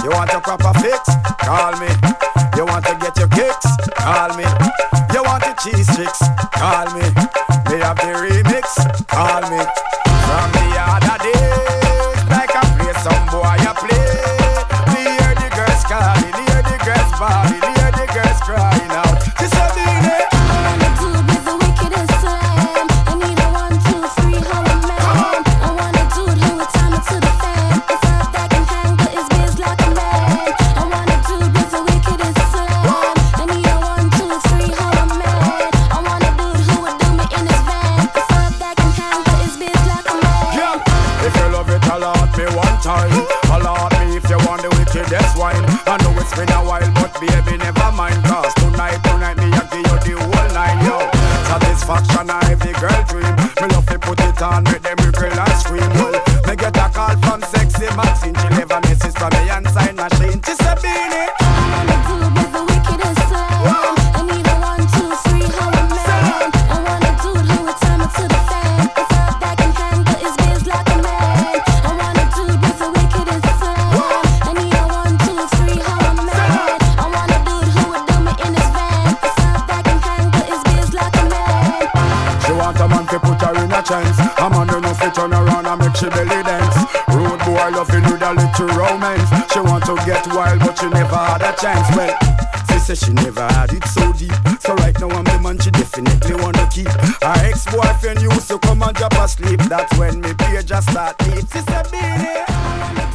You want a proper fix? Call me. You want to get your kicks? Call me. You want the cheese chicks? Call me. They have the remix? Call me. From the other days, like I play some boy I play. Me hear the girls calling, hear the girls bawling, hear the girls crying out. This a beanie. All I wanna do is the wickedest slam. I need a 1, 2, 3, how a man. I wanna do it who would time it to the fan. The fuck that can hang, but it's biz like a man. I wanna do it with the wickedest slam. I need a 1, 2, 3, how a man. I wanna do it who would do me in his van. The fuck that can hang, but it's biz like a man. Yeah. If you love it, alert me one time. Alert me if you want the wickedest wine. I know it's been a while, but baby, never mind. Cause tonight me I give you the whole nine, yo. Satisfaction a every girl dream. Me love to put it on, make them girl and scream. Well, me get a call from sexy Maxine. She leave a message from me and sign machine. She say, Beanie. All I wanna do is the wickedest slam. I need a 1, 2, 3, how a man. I wanna do it who would time it to the fan. The fuck that can hang, but it's biz like a man. I wanna do it with the wickedest slam. I need a 1, 2, 3, how a man. I wanna do it who would do me in his van. The fuck that can hang, but it's biz like a man. She want a man to put her in a chance. A man who know fit turn around and make she belly dance. Rude boy loving with a little romance. She want to get wild but she never had a chance. Well, she say she never had it so deep. So right now I'm the man she definitely wanna keep. Her ex-boyfriend used to come and drop asleep. That's when me page just start deep. She say, Beanie.